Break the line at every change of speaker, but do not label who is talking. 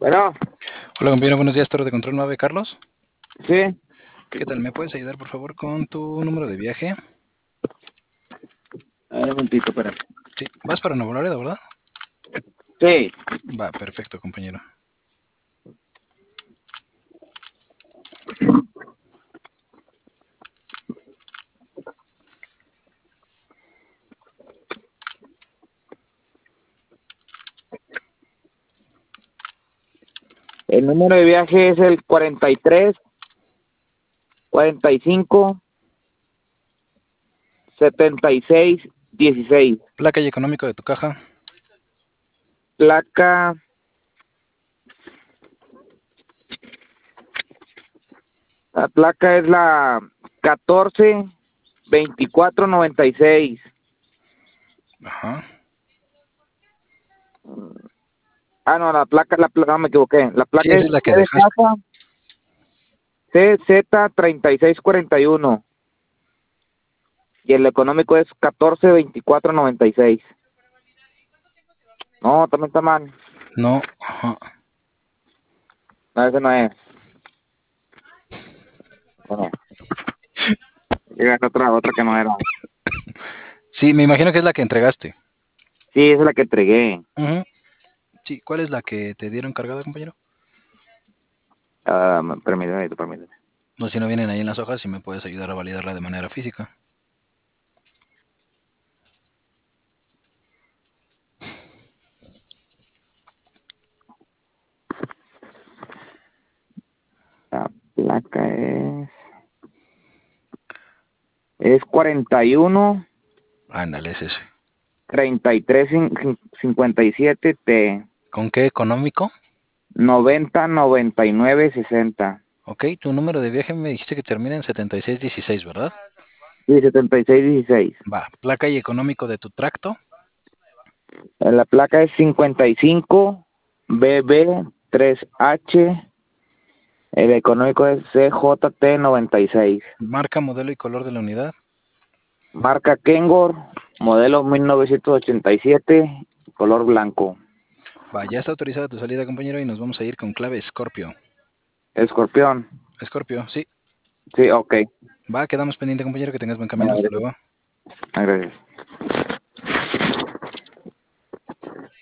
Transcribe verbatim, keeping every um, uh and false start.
Bueno,
Hola compañero, buenos días, Torre de Control nueve, Carlos.
sí,
¿Qué tal? ¿Me puedes ayudar por favor con tu número de viaje?
a ver, un momentito, espera.
Sí, vas para Nuevo Laredo, ¿verdad?
Sí,
Va, perfecto compañero.
el número de viaje es el cuarenta y tres, cuarenta y cinco, setenta y seis, dieciséis.
Placa y económico de tu caja.
Placa, la placa es la catorce, veinticuatro, noventa y seis.
Ajá.
Ah, no, la placa, la placa, no me equivoqué. La
Sí,
placa
esa
es
es la
C
que
de
dejaste.
casa, C Z treinta y seis cuarenta y uno. Y el económico es catorce, veinticuatro, noventa y seis. No, también está mal.
No, ajá.
No, ese no es. Bueno, llega otra, otra que no era.
Sí, me imagino que es la que entregaste.
Sí, esa es la que entregué.
Ujú. Sí, ¿cuál es la que te dieron cargada, compañero?
Ah, permíteme, permíteme.
No, si no vienen ahí en las hojas, si me puedes ayudar a validarla de manera física.
La placa es... Es cuarenta y uno,
Ándale, es ese.
treinta y tres, cincuenta y siete T.
¿Con qué económico?
noventa, noventa y nueve, sesenta.
Ok, tu número de viaje me dijiste que termina en setenta y seis dieciséis, ¿verdad?
Sí, setenta y seis, dieciséis.
Va, placa y económico de tu tracto.
La placa es cincuenta y cinco, B B tres H. El económico es C J T noventa y seis.
Marca, modelo y color de la unidad.
Marca Kengor, modelo mil novecientos ochenta y siete, color blanco.
Va, ya está autorizada tu salida, compañero, y nos vamos a ir con clave Scorpio.
Escorpión.
Scorpio, sí.
Sí, ok.
Va, quedamos pendiente, compañero, que tengas buen camino.
Bueno,
Hasta
gracias.
luego.
Gracias.